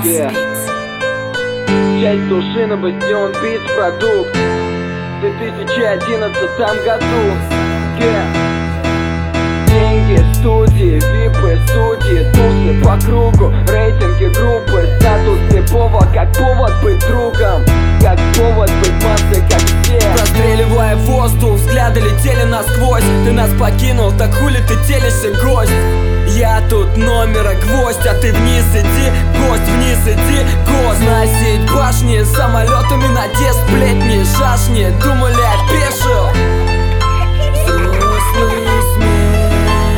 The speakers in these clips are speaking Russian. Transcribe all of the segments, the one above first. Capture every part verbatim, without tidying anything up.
Yeah. Часть души на Бастион Битс продукт в две тысячи одиннадцатом году. Yeah. Деньги, студии, випы, судьи, тусы по кругу, рейтинги группы, статус слепого, как повод быть другом, как повод быть массой, как все. Простреливая воздух, взгляды летели насквозь. Ты нас покинул, так хули ты телишься, гость? Я тут номера гвоздь, а ты вниз иди, гость, вниз иди, гость. Сносить башни самолетами надежд, сплетни, шашни, думали опешил. Взрослый смех.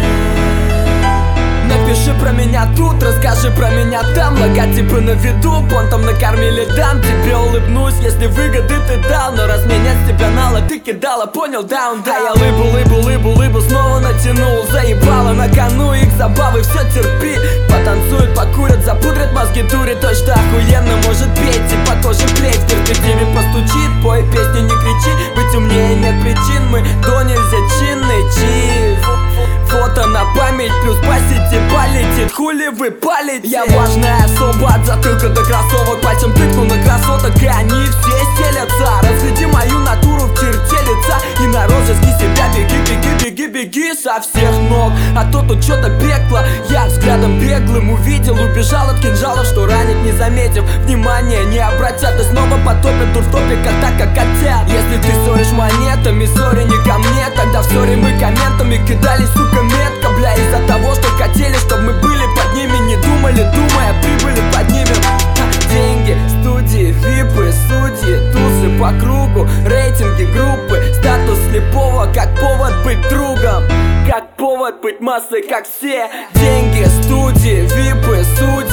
Напиши про меня тут, расскажи про меня там. Логотипы на виду, понтом накормили дам. Тебе улыбнусь, если выгоды ты дал. Но раз меня с тебя нало, ты кидала, понял, даун, да. Я лыбу, лыбу, лыбу, лыбу снова натянул. Заебало на кону их забавы, все терпи. Потанцуют, покурят, запудрят мозги, дури. Точно охуенно может петь, типа тоже плеть. В перспективе постучит, пой песни, не кричи. Быть умнее нет причин, мы до нельзя чинный чиз. Фото на память, плюс по сети полетит, хули вы палите. Я важная особа, от затылка до кроссовок. Пальцем тыкну на красоток, и они все селятся. Разгляди мою натуру в черте лица и на розыске себя беги, беги, беги, беги со всех ног. А то тут что-то пекло, я взглядом беглым увидел. Убежал от кинжалов, что ранит, не заметив, внимания не обратят. И снова потопят тур в топе, как так, как хотят. Если ты ссоришь монетами, ссори не ко мне. Тогда в ссоре мы комментами кидались, сука, метко, бля. Из-за того, что хотели, чтобы мы были под ними. Не думали, думая, прибыли поднимем. Деньги, студии, випы, судьи, тусы по кругу, рейтинги группы, статус слепого, как повод быть другом, как повод быть массой, как все. Деньги, студии, випы, судьи,